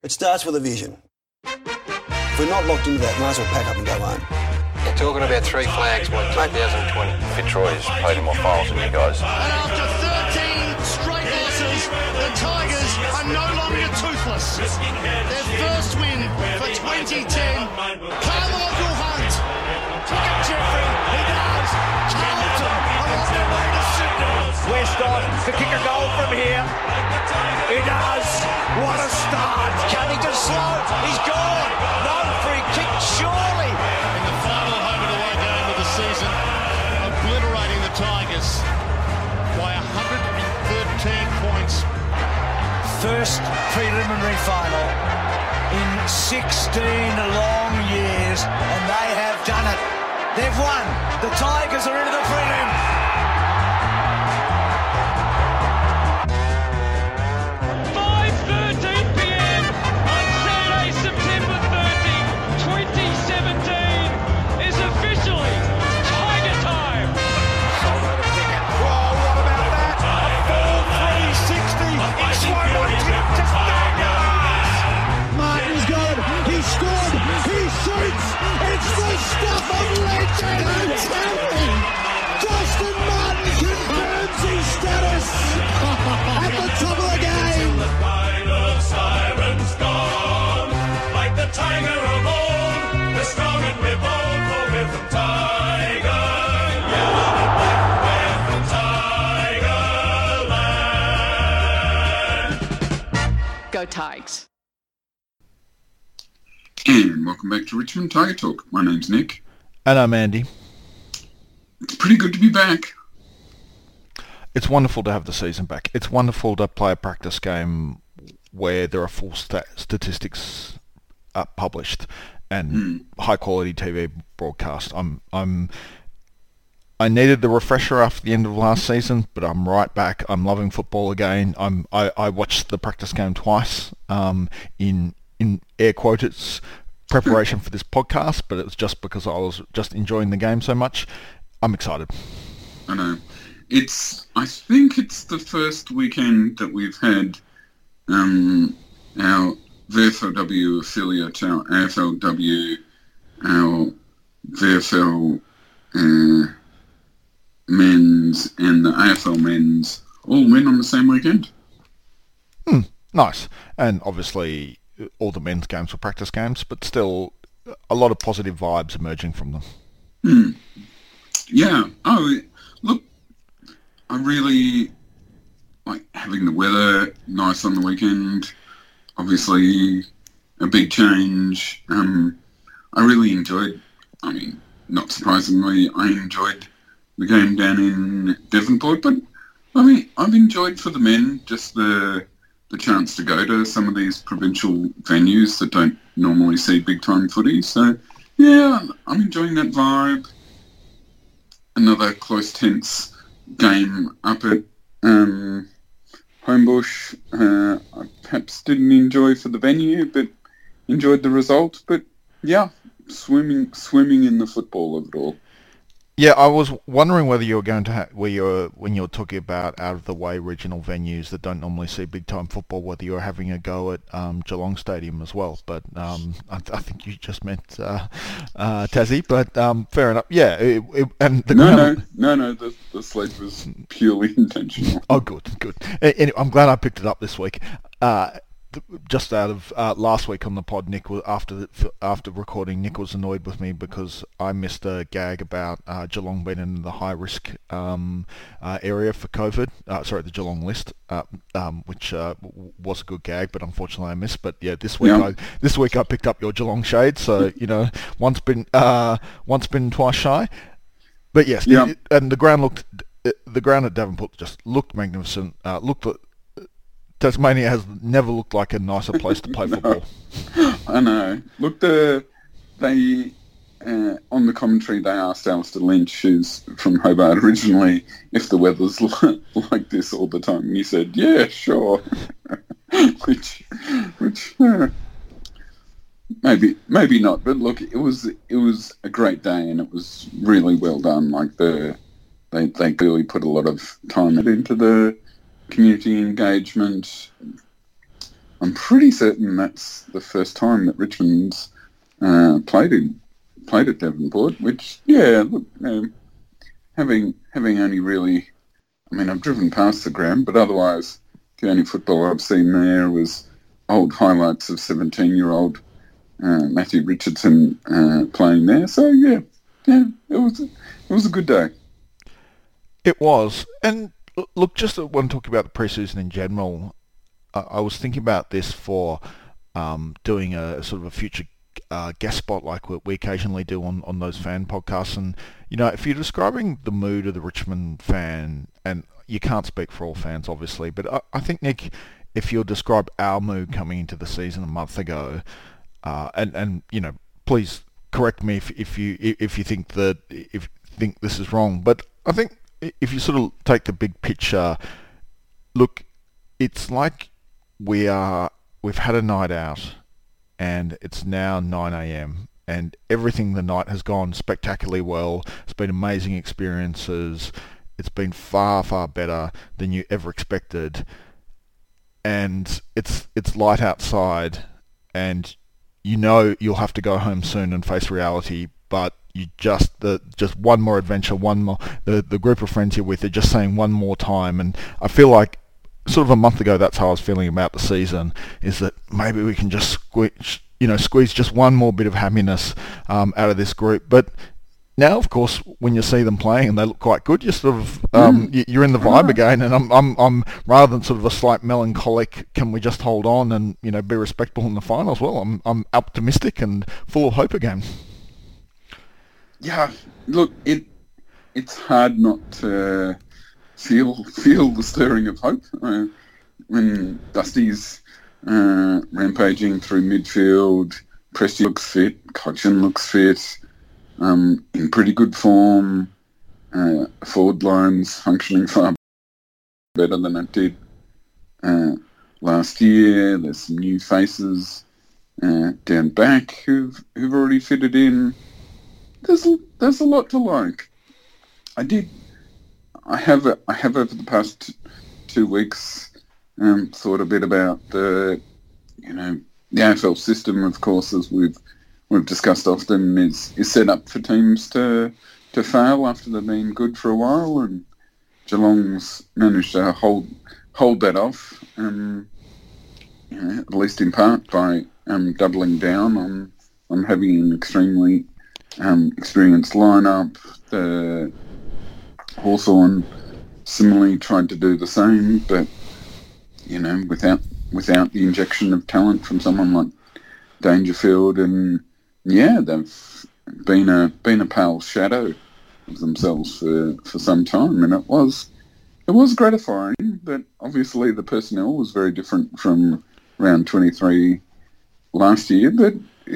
It starts with a vision. If we're not locked into that, might as well pack up and go home. You're talking about 3 flags by 2020. Fitzroy's played more finals than you guys. And after 13 straight losses, the Tigers are no longer toothless. Their first win for 2010. Carmichael Hunt. Cricket Jeffrey, he does. Carlton are on their way to Sydney. West on to kick a goal from here. He does. What a start. Cunnington slow. He's gone. No free kick, surely. In the final home and away game of the season, obliterating the Tigers by 113 points. First preliminary final in 16 long years, and they have done it. They've won. The Tigers are into the prelim. 5:13 p.m. on Saturday, September 30, 2017 is officially Tiger time. Shoulder to Pickett. Whoa, what about that? A full 360 in slow motion. Just Martin's got it. He scored. He shoots. It's the stuff of legend. Justin Martin confirms his status at the top of the game. The final siren's gone. Like the tiger of old, we're strong and we're bold, for we're from Tiger. Yellow and black, we're from Tigerland. Go Tigers. And welcome back to Richmond Tiger Talk. My name's Nick. And I'm Andy. It's pretty good to be back. It's wonderful to have the season back. It's wonderful to play a practice game where there are full statistics published and high quality TV broadcast. I needed the refresher after the end of last season, but I'm right back. I'm loving football again. I watched the practice game twice in air quotes preparation for this podcast, but it was just because I was just enjoying the game so much. I'm excited. I know. I think it's the first weekend that we've had our VFLW affiliate, our AFLW, our VFL men's and the AFL men's all win on the same weekend. Nice. And obviously all the men's games were practice games, but still a lot of positive vibes emerging from them. Yeah. Oh, look, I really like having the weather nice on the weekend. Obviously, a big change. I really enjoyed, not surprisingly, I enjoyed the game down in Devonport, but I've enjoyed for the men just the chance to go to some of these provincial venues that don't normally see big-time footy. So, yeah, I'm enjoying that vibe. Another close, tense game up at Homebush. I perhaps didn't enjoy for the venue, but enjoyed the result. But, yeah, swimming in the football of it all. Yeah, I was wondering whether you were going to when you were talking about out of the way regional venues that don't normally see big time football, whether you were having a go at Geelong Stadium as well. But I think you just meant Tassie. But fair enough. Yeah, and the slate was purely intentional. Oh, good. Anyway, I'm glad I picked it up this week. Just out of last week on the pod, Nick was after recording. Nick was annoyed with me because I missed a gag about Geelong being in the high risk area for COVID. The Geelong list, which was a good gag, but unfortunately I missed. But yeah, this week I picked up your Geelong shade. So once been twice shy. But yes, and the ground at Devonport just looked magnificent. Tasmania has never looked like a nicer place to play football. I know. Look, they on the commentary they asked Alistair Lynch, who's from Hobart originally, if the weather's like this all the time. And he said, "Yeah, sure." which maybe not. But look, it was a great day, and it was really well done. Like they clearly put a lot of time into the community engagement. I'm pretty certain that's the first time that Richmond's played at Devonport. Which, yeah, look, having only really, I mean, I've driven past the ground, but otherwise, the only football I've seen there was old highlights of 17-year-old Matthew Richardson playing there. So yeah, it was a good day. It was, and look, just when talking about the pre-season in general, I was thinking about this for doing a sort of a future guest spot like we occasionally do on those fan podcasts. And, you know, if you're describing the mood of the Richmond fan, and you can't speak for all fans, obviously, but I think, Nick, if you'll describe our mood coming into the season a month ago, and you know, please correct me if you think this is wrong, but I think if you sort of take the big picture, look, it's like we've had a night out, and it's now 9 a.m. and everything the night has gone spectacularly well. It's been amazing experiences. It's been far, far better than you ever expected. And it's light outside, and you know you'll have to go home soon and face reality, but you just one more adventure, one more, the group of friends you're with are just saying one more time. And I feel like sort of a month ago, that's how I was feeling about the season, is that maybe we can just squeeze just one more bit of happiness out of this group. But now, of course, when you see them playing and they look quite good, you're sort of you're in the vibe again. And I'm rather than sort of a slight melancholic, can we just hold on and, you know, be respectable in the finals? Well, I'm optimistic and full of hope again. Yeah, look, it's hard not to feel the stirring of hope when Dusty's rampaging through midfield. Presti looks fit, Cochin looks fit, in pretty good form. Forward line's functioning far better than it did last year. There's some new faces down back who've already fitted in. There's a lot to like. I have over the past 2 weeks thought a bit about the AFL system, of course, as we've discussed often, is set up for teams to fail after they've been good for a while, and Geelong's managed to hold that off, at least in part by doubling down on having an extremely experienced lineup. The Hawthorn similarly tried to do the same, but without the injection of talent from someone like Dangerfield, and they've been a pale shadow of themselves for some time, and it was gratifying. But obviously the personnel was very different from round 23 last year. But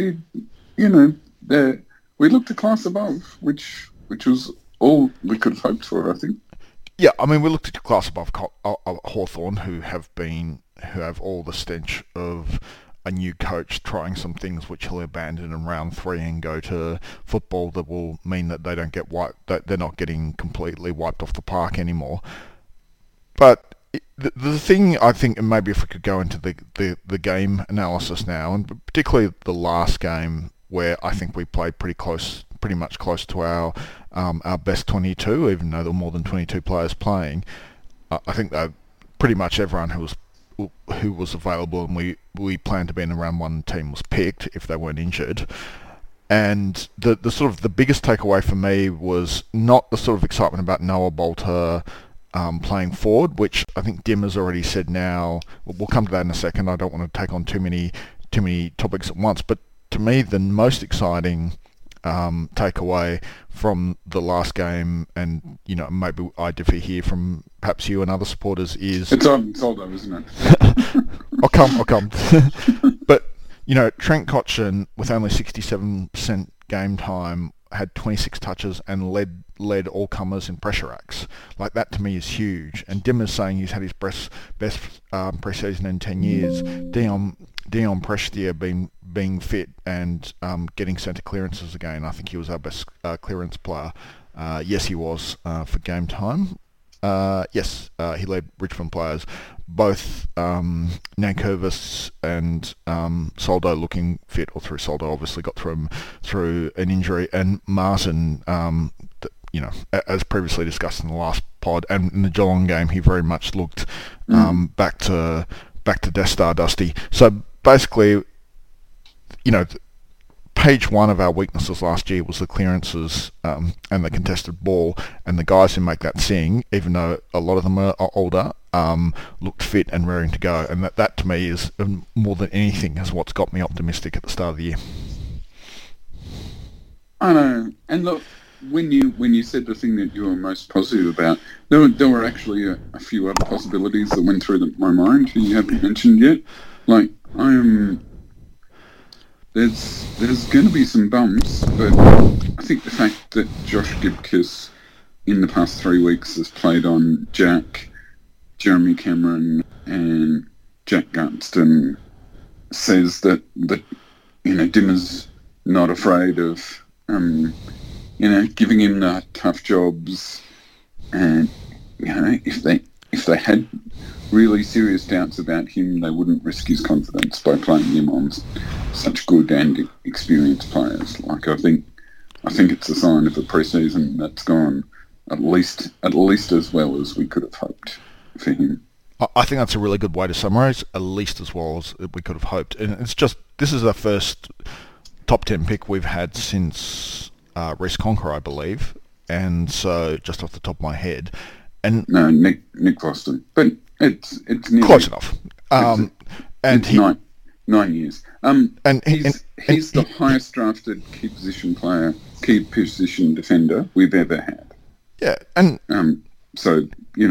we looked a class above, which was all we could have hoped for, I think. Yeah, I mean, we looked at a class above Hawthorn, who have all the stench of a new coach trying some things which he'll abandon in round 3 and go to football that will mean that they don't get wiped, that they're not getting completely wiped off the park anymore. But the thing, I think, and maybe if we could go into the game analysis now, and particularly the last game, where I think we played pretty much close to our best 22, even though there were more than 22 players playing. I think that pretty much everyone who was available and we planned to be in the round 1 team was picked if they weren't injured. And the sort of the biggest takeaway for me was not the sort of excitement about Noah Bolter playing forward, which I think Dim has already said now. We'll come to that in a second. I don't want to take on too many topics at once, but to me the most exciting takeaway from the last game, and maybe I differ here from perhaps you and other supporters, is it's all done, isn't it? I'll come. But Trent Cotchin, with only 67% game time, had 26 touches and led all comers in pressure acts. Like, that to me is huge. And Dim is saying he's had his best pre-season in 10 years. Dion Prestia being fit and getting centre clearances again. I think he was our best clearance player. Yes, he was for game time. Yes, he led Richmond players. Both Nankervis and Soldo looking fit, or through Soldo obviously got through an injury, and Martin, as previously discussed in the last pod, and in the Geelong game, he very much looked back to Death Star Dusty. So basically, page one of our weaknesses last year was the clearances and the contested ball, and the guys who make that sing, even though a lot of them are older, looked fit and raring to go, and that to me is more than anything is what's got me optimistic at the start of the year. I know, and look, when you said the thing that you were most positive about, there were actually a few other possibilities that went through my mind that you haven't mentioned yet. Like, there's going to be some bumps, but I think the fact that Josh Gibkiss in the past 3 weeks has played on Jack, Jeremy Cameron and Jack Gunston says that Dimmer's not afraid of giving him the tough jobs, and if they had really serious doubts about him, they wouldn't risk his confidence by playing him on such good and experienced players. Like, I think it's a sign of a pre-season that's gone at least as well as we could have hoped for him. I think that's a really good way to summarise, at least as well as we could have hoped. And it's just, this is the first top 10 pick we've had since Reece Conqueror, I believe, and so just off the top of my head. And no, Nick Boston, but it's nearly, close enough. And he 9 years. And he's the highest drafted key position defender we've ever had. Yeah, and so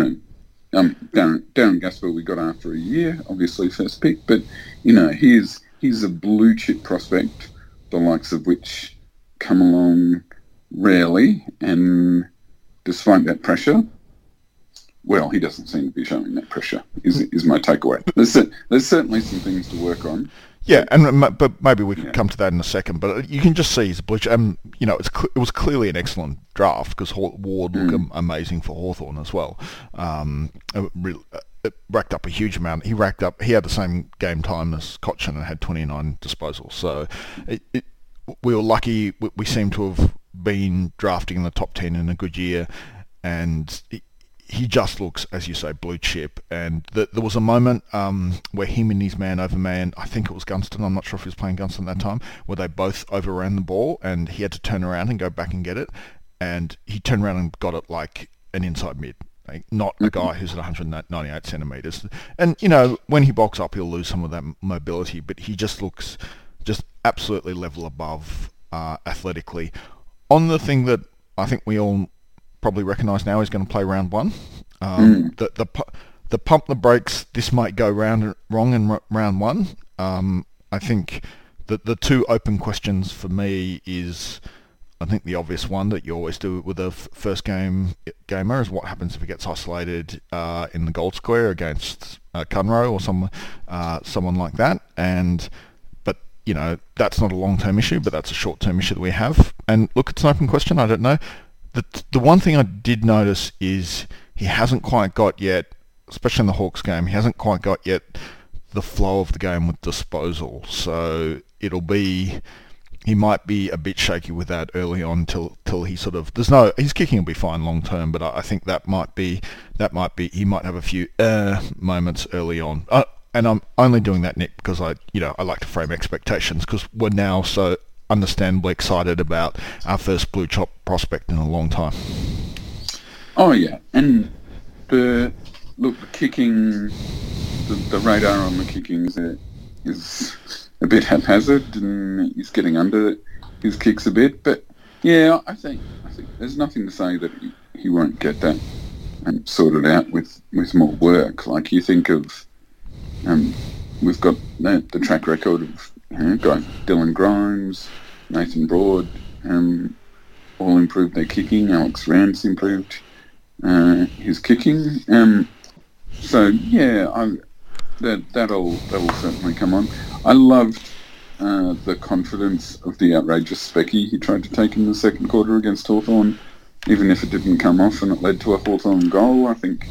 Darren Gaspar we got after a year, obviously first pick, but he's a blue chip prospect, the likes of which come along rarely, and despite that pressure, well, he doesn't seem to be showing that pressure, is my takeaway. There's certainly some things to work on. Yeah, but maybe we can come to that in a second. But you can just see he's a blue chip. It was clearly an excellent draft because Ward looked amazing for Hawthorn as well. It racked up a huge amount. He had the same game time as Cochin and had 29 disposals. So we were lucky. We seem to have been drafting in the top 10 in a good year, and he just looks, as you say, blue chip. And there was a moment where him and his man overman, I think it was Gunston, I'm not sure if he was playing Gunston at that time, where they both overran the ball and he had to turn around and go back and get it. And he turned around and got it like an inside mid, not a guy who's at 198 centimetres. And, when he bulks up, he'll lose some of that mobility, but he just looks just absolutely level above athletically. On the thing that I think we all probably recognise now he's going to play round one. The pump the brakes, this might go wrong in round one. I think that the two open questions for me is, I think the obvious one that you always do with a first gamer is what happens if he gets isolated in the goal square against Cunro or someone like that. But that's not a long-term issue, but that's a short-term issue that we have. And look, it's an open question. I don't know. The one thing I did notice is he hasn't quite got yet, especially in the Hawks game, he hasn't quite got yet the flow of the game with disposal. So he might be a bit shaky with that early on till he sort of, his kicking will be fine long term, but I think that might be he might have a few moments early on. And I'm only doing that, Nick, because I like to frame expectations because we're now so understandably excited about our first blue chop prospect in a long time. Oh yeah, and the kicking, the radar on the kicking is a bit haphazard, and he's getting under his kicks a bit. But yeah, I think there's nothing to say that he won't get that sorted out with more work. Like, you think of, we've got the track record of guys, Dylan Grimes, Nathan Broad, all improved their kicking. Alex Rance improved his kicking. So yeah, that'll certainly come on. I loved the confidence of the outrageous specky he tried to take in the second quarter against Hawthorn. even if it didn't come off and it led to a Hawthorn goal, I think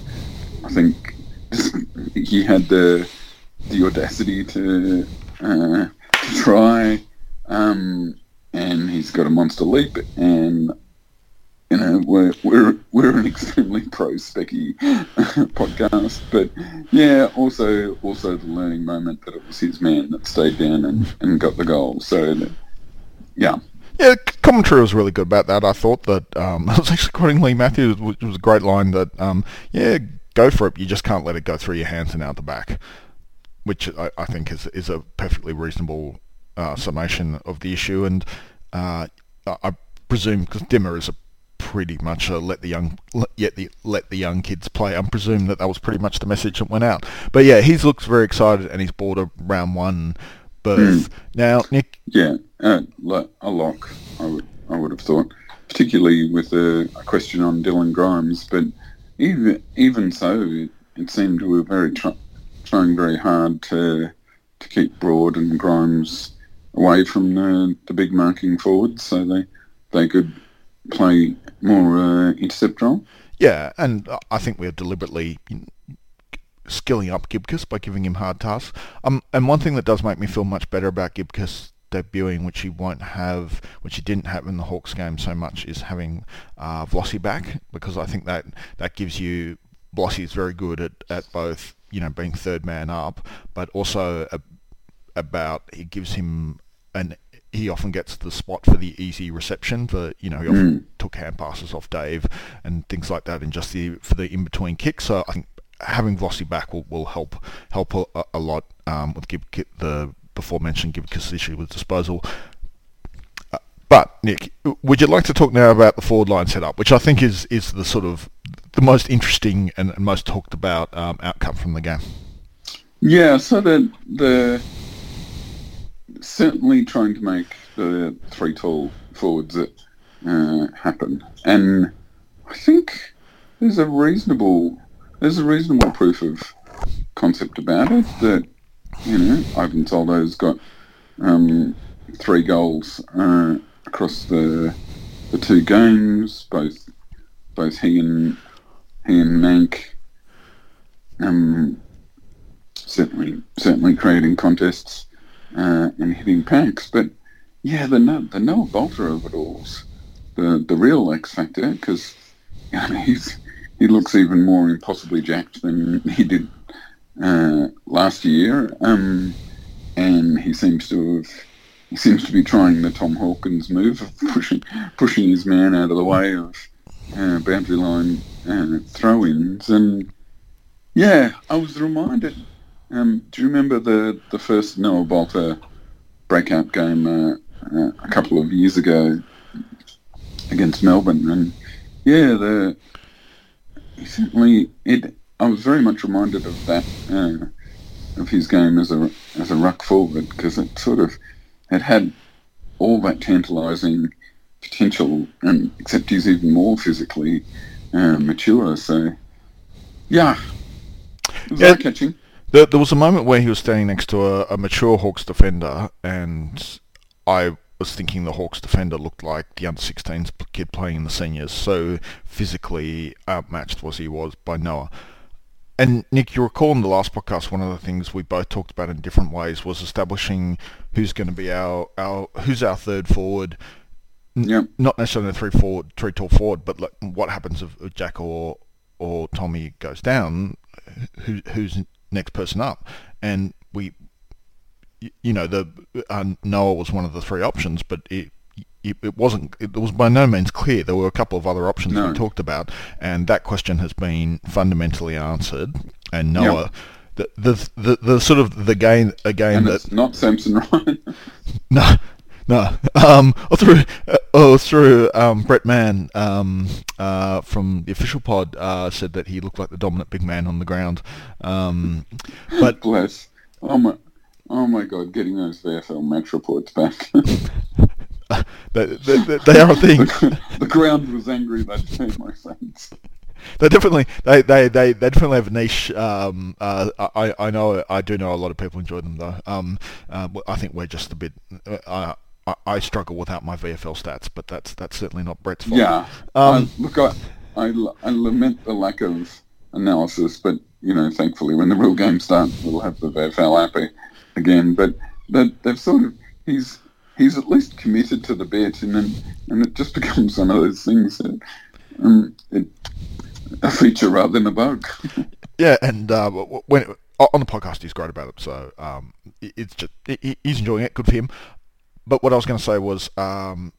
he had the audacity to try, and he's got a monster leap, and you know we're an extremely pro-Specky podcast, but yeah, also the learning moment that it was his man that stayed down and got the goal. So yeah. Yeah, commentary was really good about that. I thought that I was actually quoting Lee Matthews, which was a great line that, go for it, you just can't let it go through your hands and out the back, which I think is a perfectly reasonable summation of the issue. And I presume, because Dimmer is a pretty much let the young kids play, I presume that was pretty much the message that went out. But yeah, he looks very excited, and he's bought a round one berth. Now, Nick... Yeah, a lock, I would have thought, particularly with a question on Dylan Grimes. But even so, it seemed we were trying very hard to keep Broad and Grimes away from the big marking forwards, so they could play more intercept role. Yeah, and I think we're deliberately skilling up Gibcus by giving him hard tasks. And one thing that does make me feel much better about Gibcus debuting, which he didn't have in the Hawks game so much, is having Vlossi back, because I think that gives you... Vlossi is very good at both, being third man up, but also he gives him he often gets the spot for the easy reception. He often took hand passes off Dave and things like that, and just for the in between kicks. So I think having Vlossi back will help a lot with the before mentioned Gibcus issue with disposal. But Nick, would you like to talk now about the forward line setup, which I think is the sort of the most interesting and most talked about outcome from the game? Yeah, so the certainly trying to make the three tall forwards happen, and I think there's a reasonable proof of concept about it. That Ivan Soldo's got 3 goals across the 2 games. Both he and Mank certainly creating contests and hitting packs. But yeah, the Noah Bolter of it all's the real X factor, because he looks even more impossibly jacked than he did last year, and he seems to be trying the Tom Hawkins move of pushing his man out of the way of boundary line throw-ins. And yeah, I was reminded. Do you remember the first Noah Bolter breakout game a couple of years ago against Melbourne? And yeah, I was very much reminded of that, of his game as a ruck forward, because it sort of had all that tantalising potential, and except he's even more physically mature. So yeah, it was eye-catching. There was a moment where he was standing next to a mature Hawks defender, and I was thinking the Hawks defender looked like the under-16s kid playing in the seniors, so physically outmatched he was by Noah. And Nick, you recall in the last podcast, one of the things we both talked about in different ways was establishing who's going to be who's our third forward. Yep. Not necessarily a three tall forward, but like, what happens if Jack or Tommy goes down? Who's next person up? And Noah was one of the 3 options, but it was by no means clear. There were a couple of other options we talked about, and that question has been fundamentally answered. And Noah, the sort of the game again, and it's not Samson Ryan. No. Through Brett Mann from the official pod said that he looked like the dominant big man on the ground. But bless. Oh my God! Getting those VFL match reports back. They are a thing. The ground was angry. They made my friends. They definitely have a niche. I do know a lot of people enjoy them though. I think we're just a bit. I struggle without my VFL stats, but that's certainly not Brett's fault. Yeah. I lament the lack of analysis, but thankfully when the real game starts, we'll have the VFL app again. But they've sort of he's at least committed to the bet, and it just becomes one of those things that a feature rather than a bug. Yeah, and when on the podcast he's great about it, so it's just he's enjoying it. Good for him. But what I was going to say was, in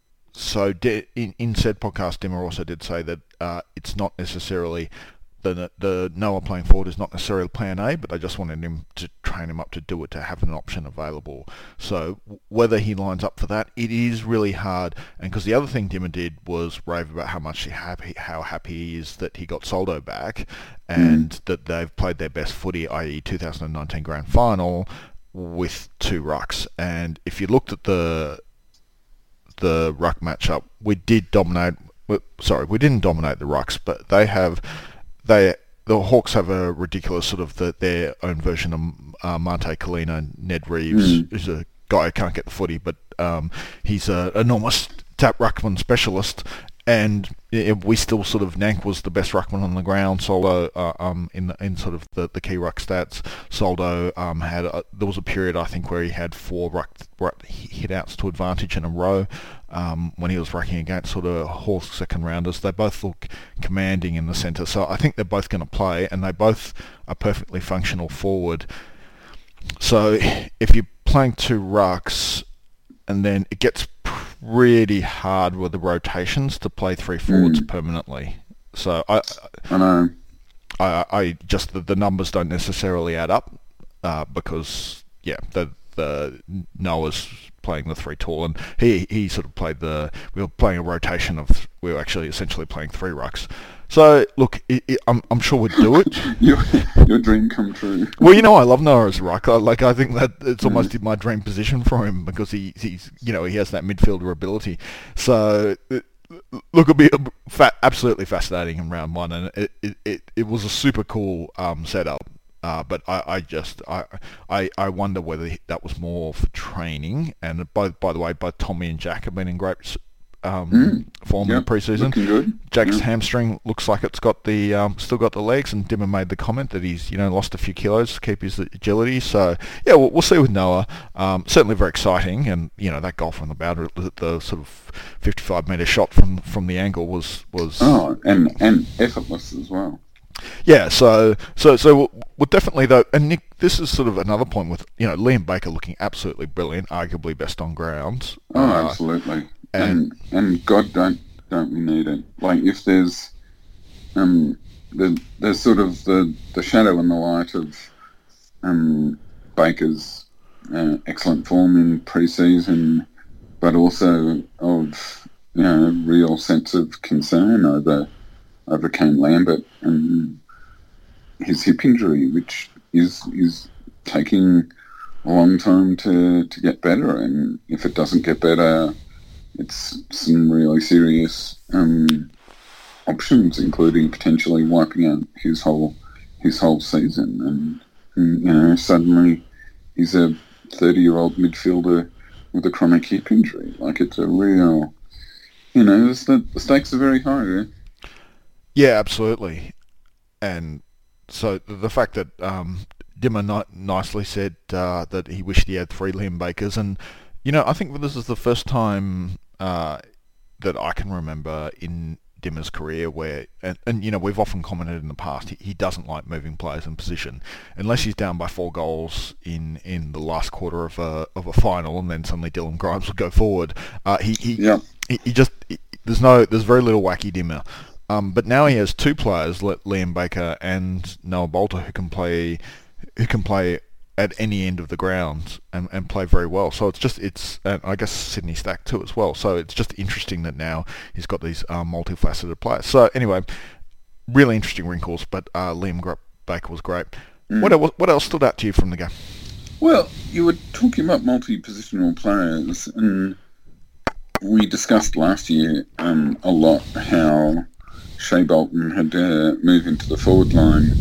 said podcast, Dimmer also did say that it's not necessarily the Noah playing forward is not necessarily plan A, but they just wanted him to train him up to do it, to have an option available. So whether he lines up for that, it is really hard. And because the other thing Dimmer did was rave about how happy he is that he got Soldo back, and that they've played their best footy, i.e. 2019 Grand Final, with 2 rucks. And if you looked at the ruck matchup, we didn't dominate the rucks, but the Hawks have a ridiculous sort of their own version of Mante Kalina. Ned Reeves is a guy who can't get the footy, but he's an enormous tap ruckman specialist. And we still sort of, Nank was the best ruckman on the ground. Soldo, in sort of the key ruck stats, Soldo there was a period I think where he had 4 hit outs to advantage in a row when he was rucking against sort of Hawks second rounders. They both look commanding in the centre, so I think they're both going to play, and they both are perfectly functional forward. So if you're playing 2 rucks, and then it gets really hard with the rotations to play 3 forwards permanently. So I know. I just the numbers don't necessarily add up because the Noah's playing the 3 tall, and he sort of played we were playing a rotation of, we were actually essentially playing 3 rucks. So look, I'm sure we'd do it. Your dream come true. Well, I love Noah as a ruck. I think that it's almost my dream position for him, because he's he has that midfielder ability. So look, it'll be absolutely fascinating in round 1, and it was a super cool setup. But I wonder whether that was more for training. And by the way, both Tommy and Jack have been in great form in the pre-season. Jack's hamstring looks like it's got still got the legs, and Dimmer made the comment that he's lost a few kilos to keep his agility. So yeah, we'll see with Noah. Certainly very exciting, and that goal from the boundary, the sort of 55-metre shot from the angle was and effortless as well. Yeah, so we'll definitely, though, and Nick, this is sort of another point with Liam Baker looking absolutely brilliant, arguably best on ground. Oh, absolutely. And God, don't we need it? Like, if there's sort of the shadow and the light of Baker's excellent form in pre-season, but also of real sense of concern over Kane Lambert and his hip injury, which is taking a long time to get better, and if it doesn't get better, it's some really serious options, including potentially wiping out his whole season. And suddenly he's a 30-year-old midfielder with a chronic hip injury. Like, it's a real, the stakes are very high there. Yeah, absolutely. And so the fact that Dimmer nicely said that he wished he had 3 Liam Bakers, and I think this is the first time that I can remember in Dimmer's career where, and we've often commented in the past, he doesn't like moving players in position unless he's down by 4 goals in the last quarter of a final, and then suddenly Dylan Grimes will go forward. There's very little wacky Dimmer. But now he has 2 players, Liam Baker and Noah Bolter, who can play at any end of the ground and play very well. So and I guess Sydney Stack too as well. So it's just interesting that now he's got these multifaceted players. So anyway, really interesting wrinkles, but Liam Baker was great. What else stood out to you from the game? Well, you were talking about multi-positional players, and we discussed last year a lot how Shea Bolton had to move into the forward line,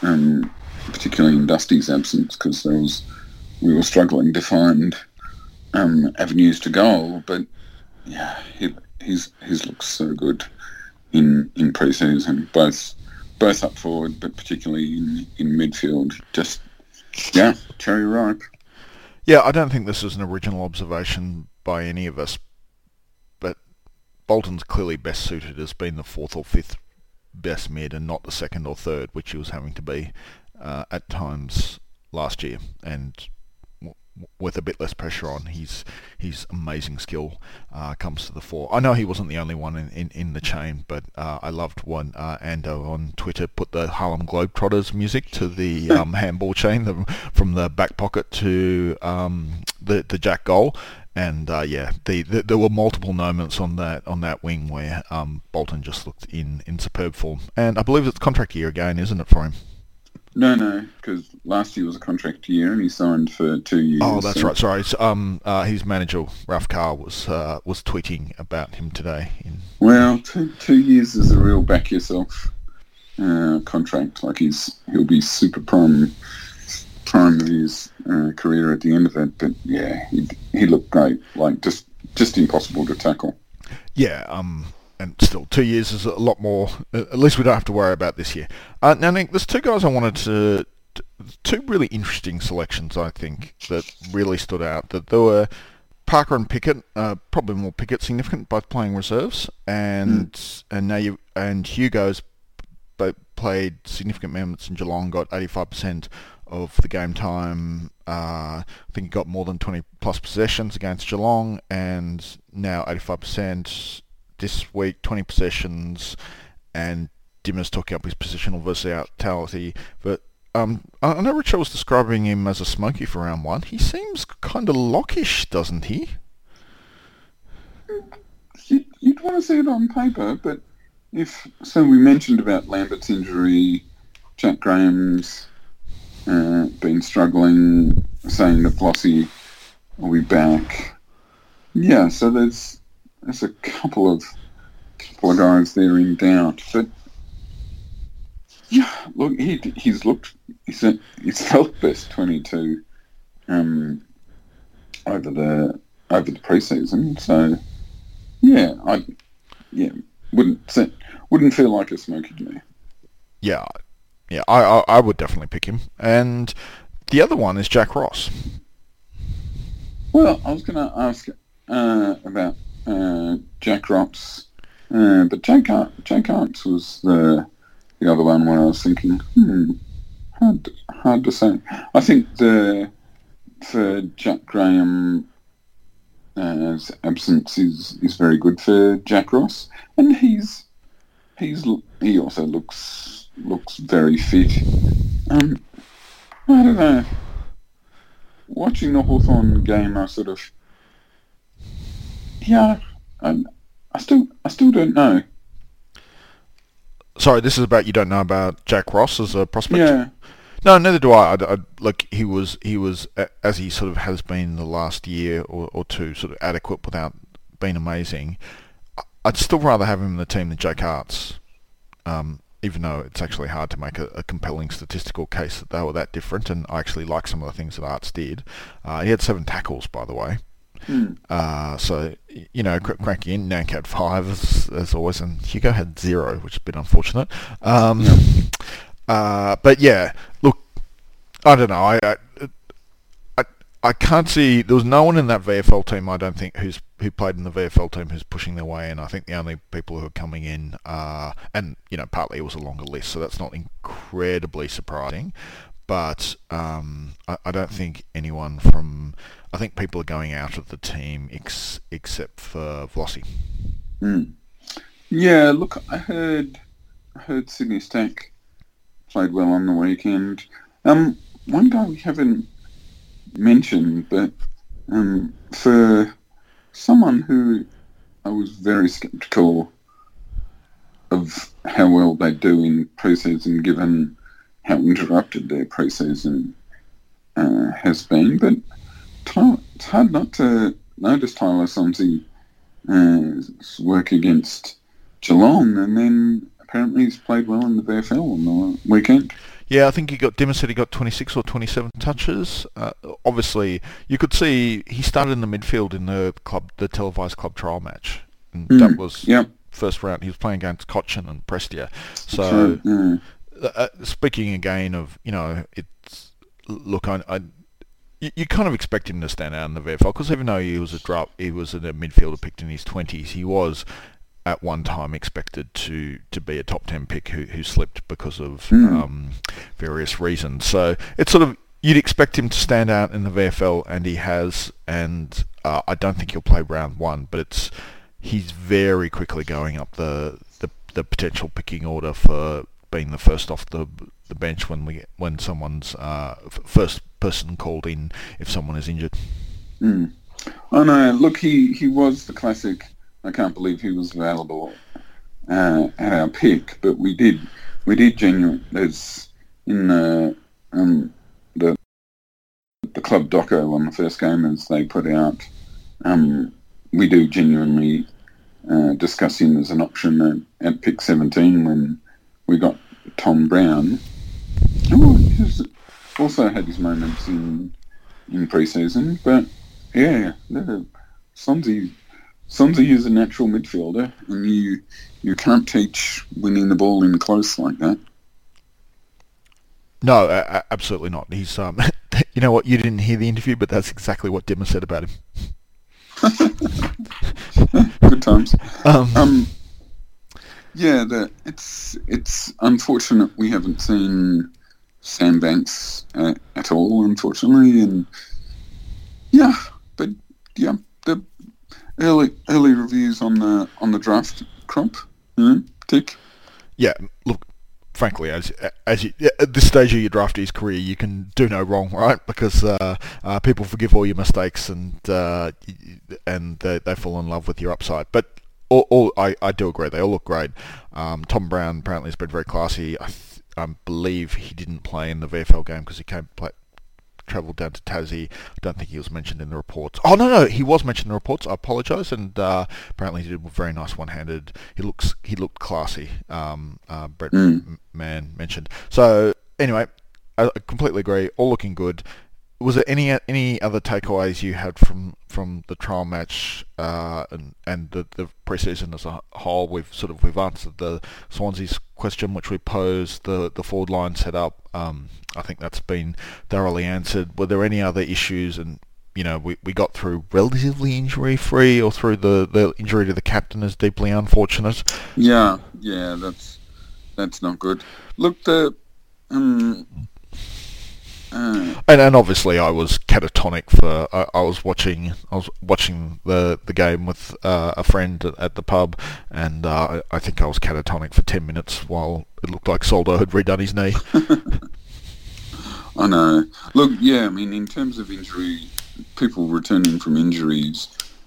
particularly in Dusty's absence, because we were struggling to find avenues to goal, but yeah, he's looked so good in pre-season, both up forward, but particularly in midfield. Just cherry ripe. Yeah, I don't think this is an original observation by any of us, but Bolton's clearly best suited as being the fourth or fifth best mid and not the second or third, which he was having to be at times last year, and with a bit less pressure on, his amazing skill comes to the fore. I know he wasn't the only one in the chain, but I loved when Ando on Twitter put the Harlem Globetrotters music to the handball chain, from the back pocket to the Jack goal. And there were multiple moments on that wing where Bolton just looked in superb form. And I believe it's contract year again, isn't it, for him? No, because last year was a contract year and he signed for 2 years. Oh, that's right. Sorry. His manager, Ralph Carr, was tweeting about him today. Well, 2 years is a real back yourself contract. Like he'll be super prime of his career at the end of it. But yeah, he looked great. Like just impossible to tackle. Yeah. And still, 2 years is a lot more. At least we don't have to worry about this year. Now, Nick, there's two guys I wanted to... Two really interesting selections, I think, that really stood out. That there were Parker and Pickett, probably more Pickett significant, both playing reserves, and Hugo's played significant minutes in Geelong, got 85% of the game time. I think he got more than 20 plus possessions against Geelong, and now 85%. This week, 20 possessions, and Dimmer's talking up his positional versatility. But I know Richard was describing him as a smoky for round one. He seems kind of Lockish, doesn't he? You'd want to see it on paper, but we mentioned about Lambert's injury, Jack Graham's been struggling, saying that Blossy will be back. Yeah, so there's a couple of guys there in doubt, but yeah, look, he's felt best 22 over the pre-season. So yeah, wouldn't feel like a smoky to me. Yeah, I would definitely pick him. And the other one is Jack Ross. Well, I was going to ask about Jack Ross, but Jake Arndt was the other one where I was thinking, hard to say. I think for Jack Graham, absence is very good for Jack Ross, and he also looks very fit. I don't know. Watching the Hawthorn game, I sort of. Yeah, I still don't know. Sorry, this is about you don't know about Jack Ross as a prospect? Yeah. No, neither do I. Like he was as he sort of has been the last year or two, sort of adequate without being amazing. I'd still rather have him in the team than Jake Arts, even though it's actually hard to make a compelling statistical case that they were that different. And I actually like some of the things that Arts did. He had 7 tackles, by the way. So, cranky in. Nank had 5 as always, and Hugo had 0, which is a bit unfortunate. But yeah, look, I don't know. I can't see. There was no one in that VFL team, I don't think, who played in the VFL team who's pushing their way in. I think the only people who are coming in are, and partly it was a longer list, so that's not incredibly surprising. But I don't think anyone from. I think people are going out of the team except for Vossi. Yeah, look, I heard Sydney Stack played well on the weekend. One guy we haven't mentioned, but for someone who I was very sceptical of how well they do in pre-season, given how interrupted their pre-season has been, but it's hard not to notice Tyler Somsey's work against Geelong, and then apparently he's played well in the VFL on the weekend. Yeah, I think Dimmer said he got 26 or 27 touches. Obviously, you could see he started in the midfield in the televised club trial match. And that was first round. He was playing against Cochin and Prestia. So, speaking again of, it's look, you kind of expect him to stand out in the VFL because even though he was a midfielder picked in his 20s, he was at one time expected to be a top 10 pick who slipped because of various reasons. So it's sort of, you'd expect him to stand out in the VFL, and he has, and I don't think he'll play round one, but he's very quickly going up the potential picking order for being the first off the bench when someone's first person called in if someone is injured. Oh no, look, he was the classic. I can't believe he was available at our pick, but we did genuinely. There's in the club doco on the first game as they put out. We do genuinely discuss him as an option at pick 17 when we got Tom Brown. He's also had his moments in pre-season, but yeah, Sonzi is a natural midfielder, and you can't teach winning the ball in close like that. No, absolutely not. He's you know what? You didn't hear the interview, but that's exactly what Dimmer said about him. Good times. It's unfortunate we haven't seen Sam Banks at all, unfortunately, and the early reviews on the draft crop, tick. Yeah, look, frankly, as you, at this stage of your draftee's career, you can do no wrong, right? Because people forgive all your mistakes, and they fall in love with your upside. But I do agree, they all look great. Tom Brown apparently has been very classy. I believe he didn't play in the VFL game because he travelled down to Tassie. I don't think he was mentioned in the reports. Oh no, he was mentioned in the reports. I apologise. And apparently he did a very nice one-handed. He looked classy. Brett Mann mentioned. So anyway, I completely agree. All looking good. Was there any other takeaways you had from the trial match and the pre-season as a whole? We've answered the Swansea's question, which we posed. The forward line set up. I think that's been thoroughly answered. Were there any other issues? And we got through relatively injury-free, or through the injury to the captain is deeply unfortunate. Yeah, that's not good. Look, and obviously I was catatonic for I was watching the game with a friend at the pub, and I think I was catatonic for 10 minutes while it looked like Soldo had redone his knee. I know. Look, yeah, I mean, in terms of injury, people returning from injuries,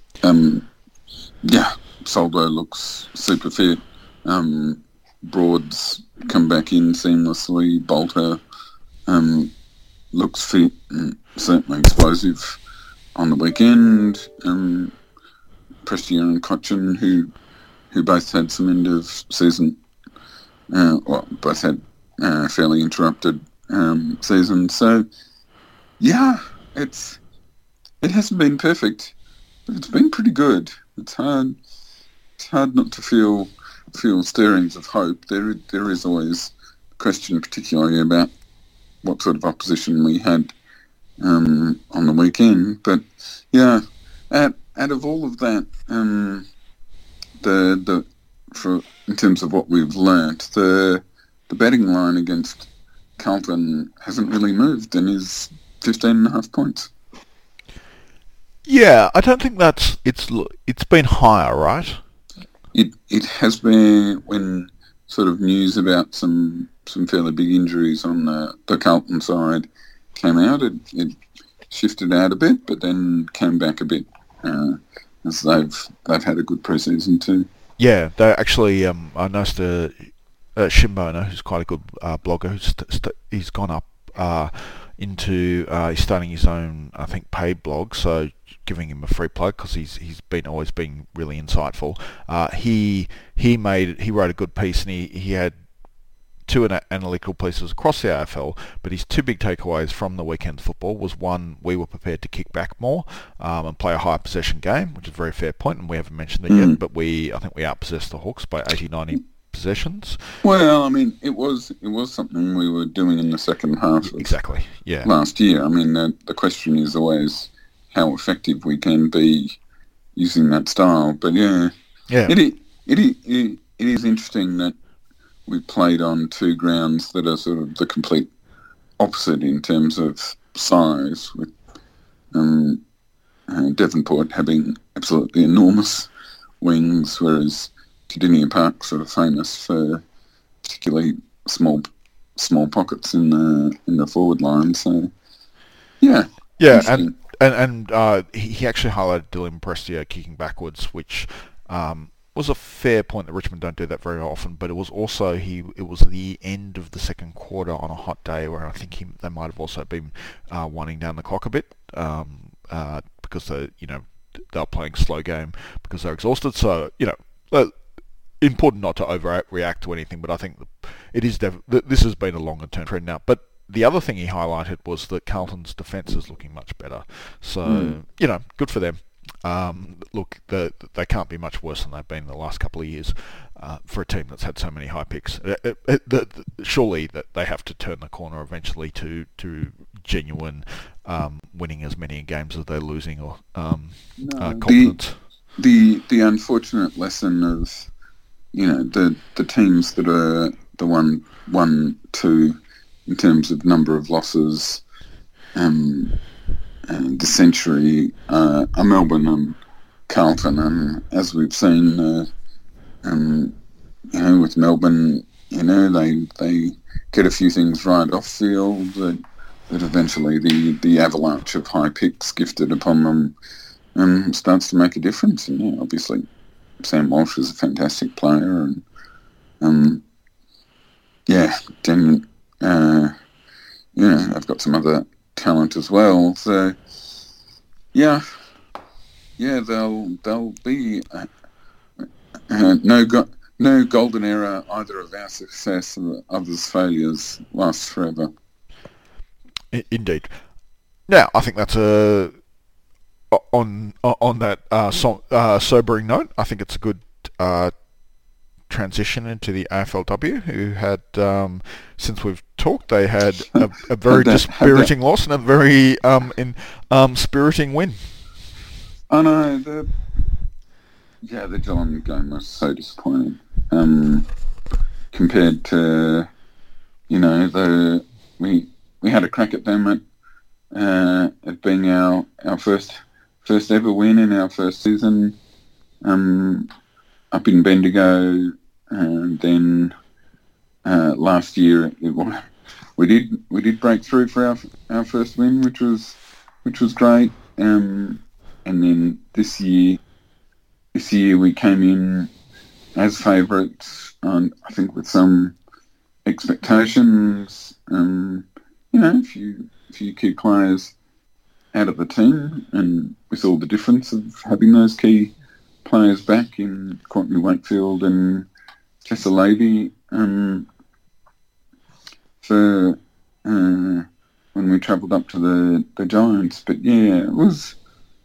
Soldo looks super fit. Broad's come back in seamlessly. Bolter looks fit and certainly explosive on the weekend. Prestia and Cochin, who both had some end of season, both had fairly interrupted season. So yeah, it hasn't been perfect, but it's been pretty good. It's hard not to feel stirrings of hope. There is always a question, particularly about what sort of opposition we had on the weekend. But yeah, out of all of that, in terms of what we've learnt, the betting line against Carlton hasn't really moved and is 15.5 points. Yeah, I don't think it's been higher, right? It has been when sort of news about some fairly big injuries on the Carlton side came out. It shifted out a bit, but then came back a bit as they've had a good pre-season too. Yeah, they actually. I noticed Shimboner, who's quite a good blogger, he's gone up into he's starting his own, I think, paid blog. So giving him a free plug because he's always been really insightful. He wrote a good piece, and he had two analytical pieces across the AFL, but his two big takeaways from the weekend's football was, one, we were prepared to kick back more and play a high possession game, which is a very fair point, and we haven't mentioned it yet, but I think we outpossessed the Hawks by 80-90 possessions. Well, I mean, it was something we were doing in the second half of last year. I mean, the question is always how effective we can be using that style. But it is interesting that we played on two grounds that are sort of the complete opposite in terms of size, with Devonport having absolutely enormous wings, whereas Kardinia Park sort of famous for particularly small pockets in the forward line. So and he actually highlighted Dylan Prestia kicking backwards, which was a fair point that Richmond don't do that very often. But it was also it was the end of the second quarter on a hot day where I think they might have also been winding down the clock a bit because they were playing slow game because they're exhausted. So important not to overreact to anything, but I think this has been a longer term trend now. But the other thing he highlighted was that Carlton's defence is looking much better. So, good for them. Look, they can't be much worse than they've been in the last couple of years for a team that's had so many high picks. Surely that they have to turn the corner eventually to genuine winning as many games as they're losing or confidence. The unfortunate lesson of the teams that are the 1-2 in terms of number of losses this century are Melbourne and Carlton, and as we've seen, with Melbourne, they get a few things right off field that eventually the avalanche of high picks gifted upon them starts to make a difference. And obviously Sam Walsh is a fantastic player, and I've got some other talent as well. So they'll be no golden era either of our success or others' failures lasts forever. Indeed. Now I think that's on that sobering note, I think it's a good transition into the AFLW, who had, since we've talked, they had a very dispiriting loss and a very spiriting win. I know, the Geelong game was so disappointing. Compared to, we had a crack at them at being our first ever win in our first season up in Bendigo, and then last year we did break through for our first win, which was great, and then this year we came in as favourites, I think with some expectations. A few key players out of the team, and we saw the difference of having those key players back in Courtney Wakefield and Tessa Levy for when we travelled up to the Giants. But it was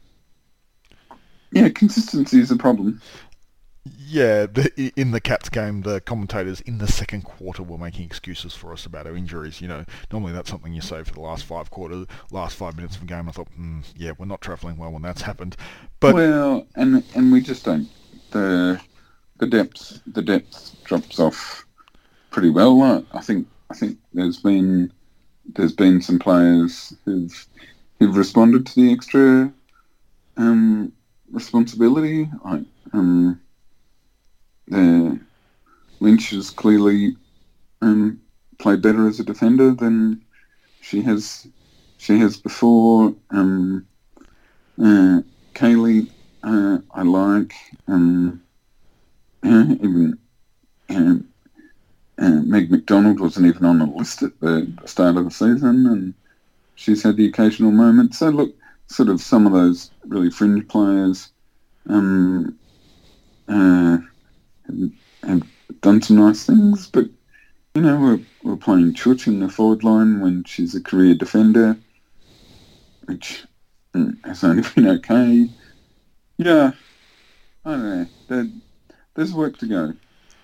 consistency is a problem. Yeah, in the Cats game, the commentators in the second quarter were making excuses for us about our injuries. Normally that's something you say for the last 5 minutes of a game. I thought, we're not travelling well when that's happened. But and we just don't. The depth drops off pretty well. I think there's been some players who've responded to the extra responsibility. Lynch has clearly played better as a defender than she has before. Kaylee, I like. Even Meg McDonald wasn't even on the list at the start of the season, and she's had the occasional moment. So look, sort of some of those really fringe players have done some nice things, but we're playing Chooch in the forward line when she's a career defender, which has only been okay. Yeah, I don't know. There's work to go.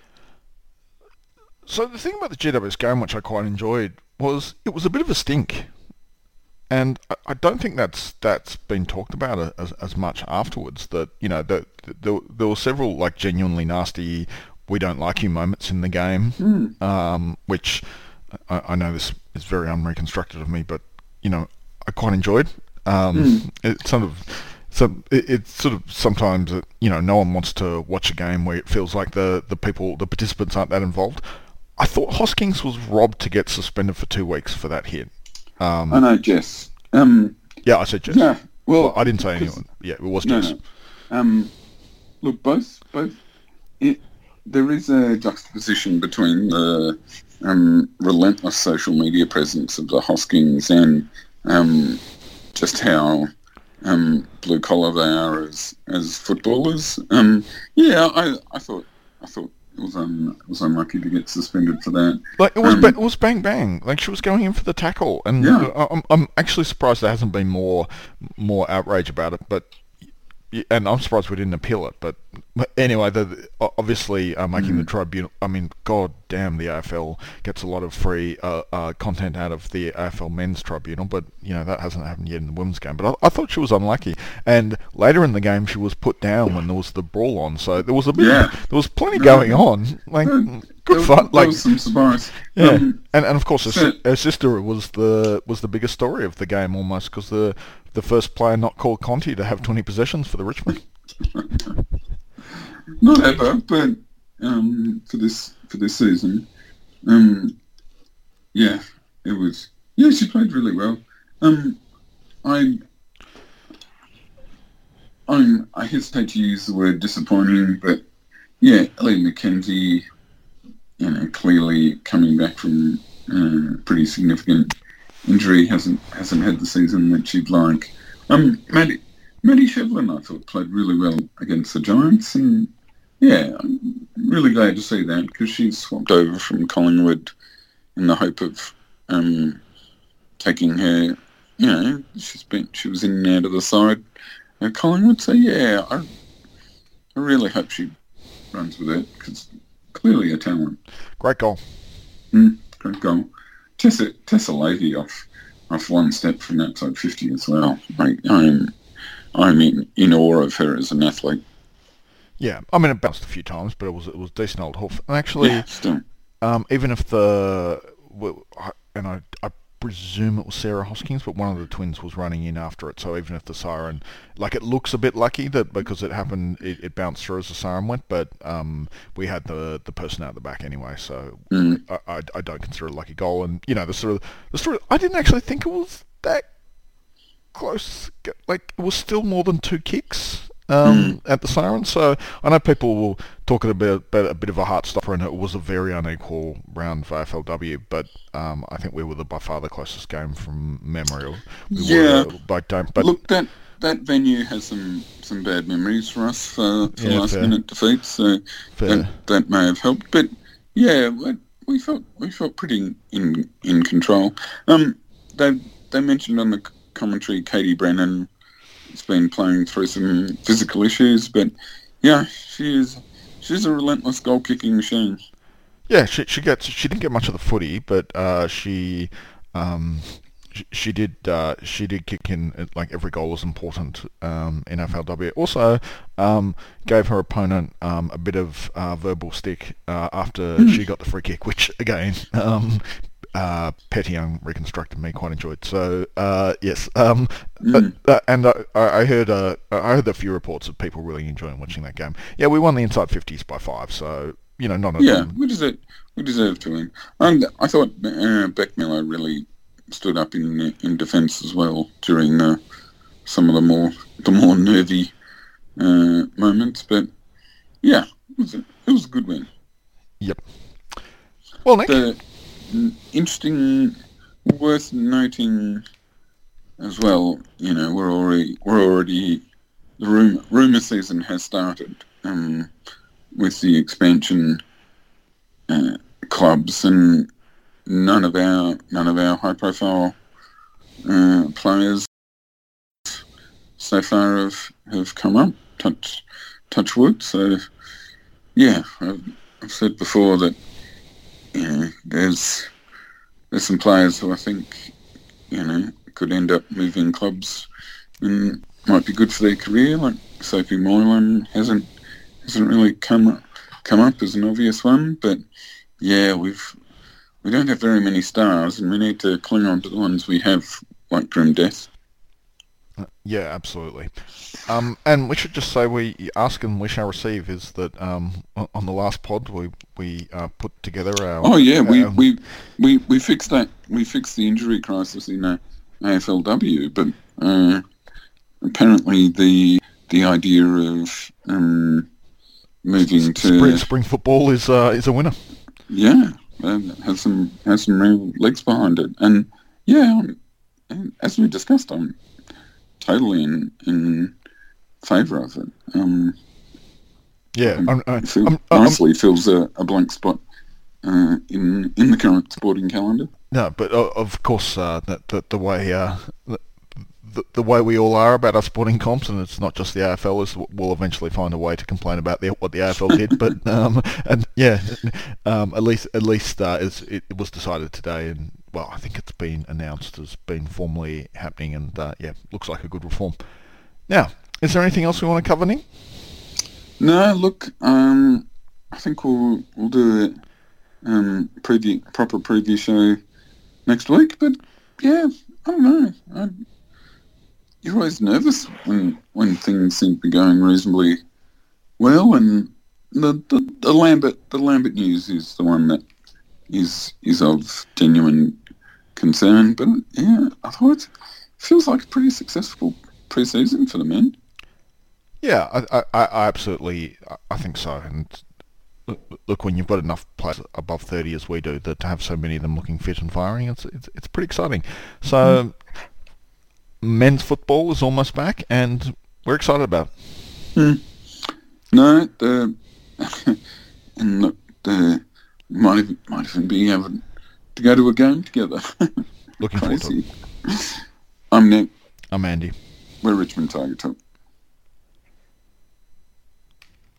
So the thing about the GWS game, which I quite enjoyed, was it was a bit of a stink. And I don't think that's been talked about as much afterwards. That there were several like genuinely nasty "we don't like you" moments in the game, which I know this is very unreconstructed of me, but I quite enjoyed. It's sort of sometimes no one wants to watch a game where it feels like the participants aren't that involved. I thought Hoskins was robbed to get suspended for 2 weeks for that hit. I know, Jess. Yeah, I said Jess. Yeah, well, I didn't say anyone. Yeah, it was Jess. No. Look, both. There is a juxtaposition between the relentless social media presence of the Hoskins and just how blue collar they are as footballers. I thought it was unlucky to get suspended for that. Like it was bang bang. Like she was going in for the tackle, and I'm actually surprised there hasn't been more outrage about it. But and I'm surprised we didn't appeal it. But anyway, obviously making the tribunal. I mean, god damn, the AFL gets a lot of free content out of the AFL men's tribunal, but that hasn't happened yet in the women's game. But I thought she was unlucky. And later in the game, she was put down when there was the brawl on. So there was a bit. There was plenty going on. Like good fun. There was some surprise. Yeah, and of course her sister was the biggest story of the game almost, because the first player not called Conti to have 20 possessions for the Richmond. Not ever, but for this season, it was. Yeah, she played really well. I hesitate to use the word disappointing, but yeah, Ellie McKenzie, clearly coming back from pretty significant injury, hasn't had the season that she'd like. Maddie Shevlin, I thought, played really well against the Giants, and yeah, I'm really glad to see that, because she's swapped over from Collingwood in the hope of taking her. She was in and out of the side at Collingwood, so yeah, I really hope she runs with it, because clearly a talent. Great goal. Great goal. Tessa Leahy off one step from outside 50 as well. Mate, I'm in awe of her as an athlete. Yeah, I mean, it bounced a few times, but it was decent old hoof. And actually, still. Even if I presume it was Sarah Hoskins, but one of the twins was running in after it, so even if the siren, like, it looks a bit lucky that because it happened, it bounced through as the siren went, but we had the person out the back anyway, so I don't consider it a lucky goal. And the story, I didn't actually think it was that close. Like, it was still more than 2 kicks at the siren, so I know people will talk about a bit of a heart stopper, and it was a very unequal round for AFLW, but I think we were by far the closest game from memory. But look, that venue has some bad memories for us for last minute defeats, so that may have helped. But yeah, we felt pretty in control. They mentioned on the commentary Katie Brennan has been playing through some physical issues, but yeah, she's a relentless goal kicking machine. Yeah, she didn't get much of the footy, but she did kick in. Like, every goal was important in AFLW. Also, gave her opponent a bit of verbal stick after she got the free kick, which again Petty Young reconstructed me quite enjoyed. So yes, and I heard a few reports of people really enjoying watching that game. Yeah, we won the inside 50s by 5, so not a we deserve to win. And I thought Beck Miller really stood up in defence as well during some of the more nervy moments. But yeah, it was a good win. Yep. Well, Nick. Interesting, worth noting as well. We're already the rumour season has started with the expansion clubs, and none of our high profile players so far have come up. Touch wood. So yeah, I've said before that there's some players who I think could end up moving clubs and might be good for their career. Like Sophie Moylan hasn't really come up as an obvious one, but yeah, we don't have very many stars, and we need to cling on to the ones we have, like Grim Death. Yeah, absolutely. And we should just say we ask and we shall receive is that on the last pod we put together our... Oh yeah, we fixed that. We fixed the injury crisis in AFLW, but apparently the idea of moving to spring football is a winner. Yeah, has some real legs behind it, and yeah, as we discussed, I'm totally in favour of it. Nicely fills a blank spot in the current sporting calendar. No, but of course, the way we all are about our sporting comps, and it's not just the AFL, is we'll eventually find a way to complain about what the AFL did. But at least it was decided today, and well, I think it's been announced as being formally happening, and looks like a good reform. Now, is there anything else we want to cover, Nick? No, look, I think we'll do a proper preview show next week. But yeah, I don't know. You're always nervous when things seem to be going reasonably well, and the Lambert news is the one that is of genuine concern. But yeah, I thought it feels like a pretty successful pre-season for the men. Yeah, I absolutely, I think so. And look, when you've got enough players above 30 as we do, to have so many of them looking fit and firing, it's pretty exciting. So. Men's football is almost back, and we're excited about it. No, and look, might even be having to go to a game together. Looking forward to it. I'm Nick. I'm Andy. We're Richmond Tiger Talk.